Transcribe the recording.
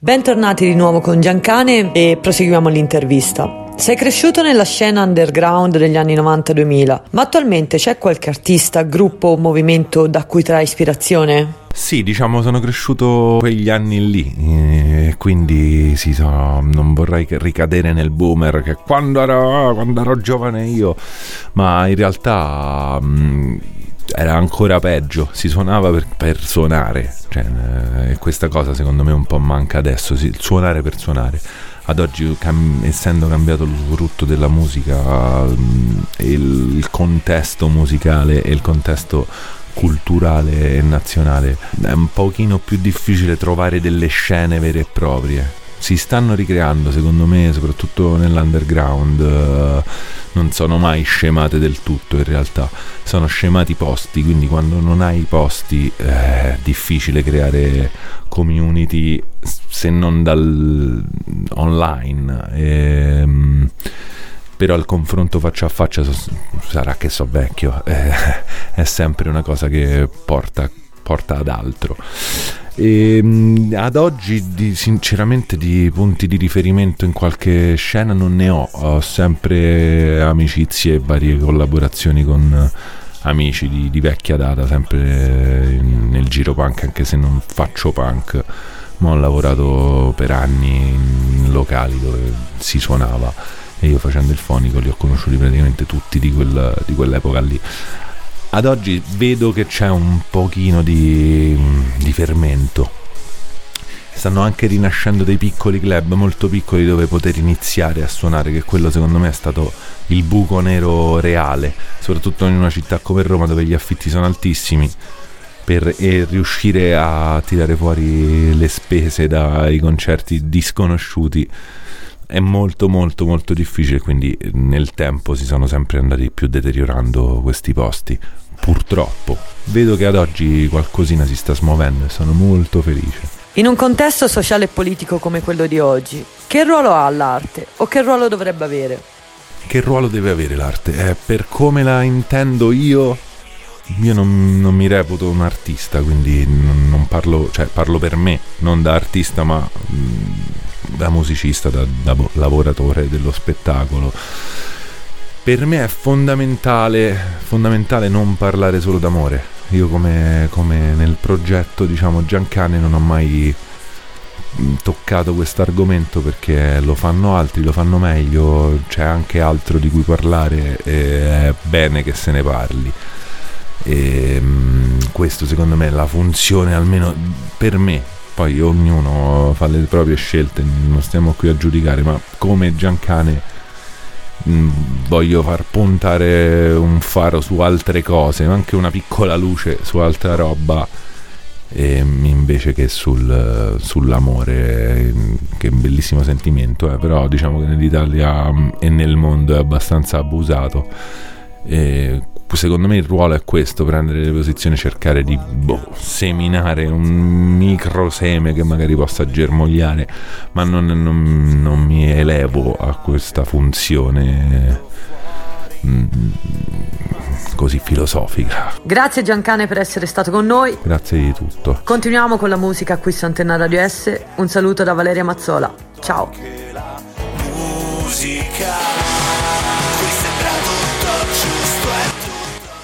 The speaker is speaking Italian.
Bentornati di nuovo con Giancane e proseguiamo l'intervista. Sei cresciuto nella scena underground degli anni 90-2000, ma attualmente c'è qualche artista, gruppo o movimento da cui trae ispirazione? Sì, diciamo sono cresciuto quegli anni lì, quindi sì, non vorrei ricadere nel boomer che quando ero giovane io, ma in realtà era ancora peggio, si suonava per suonare, cioè, questa cosa secondo me un po' manca adesso, il suonare per suonare. Ad oggi, essendo cambiato l'usufrutto della musica, il contesto musicale e il contesto culturale e nazionale, è un pochino più difficile trovare delle scene vere e proprie. Si stanno ricreando, secondo me, soprattutto nell'underground. Non sono mai scemate del tutto, in realtà sono scemati posti, quindi quando non hai posti è difficile creare community se non dal online. Però il confronto faccia a faccia, sarà che so vecchio, è sempre una cosa che porta ad altro. Ad oggi sinceramente di punti di riferimento in qualche scena non ne ho sempre amicizie e varie collaborazioni con amici di vecchia data, sempre nel giro punk, anche se non faccio punk, ma ho lavorato per anni in locali dove si suonava e io, facendo il fonico, li ho conosciuti praticamente tutti di quell'epoca lì. Ad oggi vedo che c'è un pochino di fermento. Stanno anche rinascendo dei piccoli club molto piccoli dove poter iniziare a suonare, che quello secondo me è stato il buco nero reale, soprattutto in una città come Roma dove gli affitti sono altissimi, e riuscire a tirare fuori le spese dai concerti disconosciuti è molto molto molto difficile, quindi nel tempo si sono sempre andati più deteriorando questi posti. Purtroppo vedo che ad oggi qualcosina si sta smuovendo e sono molto felice. In un contesto sociale e politico come quello di oggi, che ruolo ha l'arte o che ruolo dovrebbe avere? Che ruolo deve avere l'arte? Per come la intendo io non mi reputo un artista, quindi non parlo, cioè parlo per me, non da artista ma da musicista, da lavoratore dello spettacolo. Per me è fondamentale non parlare solo d'amore. Io come nel progetto, diciamo, Giancane, non ho mai toccato questo argomento perché lo fanno altri, lo fanno meglio, c'è anche altro di cui parlare e è bene che se ne parli. E questo secondo me è la funzione, almeno per me. Poi ognuno fa le proprie scelte, non stiamo qui a giudicare, ma come Giancane voglio far puntare un faro su altre cose, anche una piccola luce su altra roba, invece che sull'amore, che è un bellissimo sentimento, però diciamo che nell'Italia e nel mondo è abbastanza abusato. Secondo me il ruolo è questo: prendere le posizioni, cercare di seminare un micro seme che magari possa germogliare, ma non mi elevo a questa funzione così filosofica. Grazie Giancane per essere stato con noi. Grazie di tutto. Continuiamo con la musica qui su Antenna Radio S. Un saluto da Valeria Mazzola. Ciao. Musica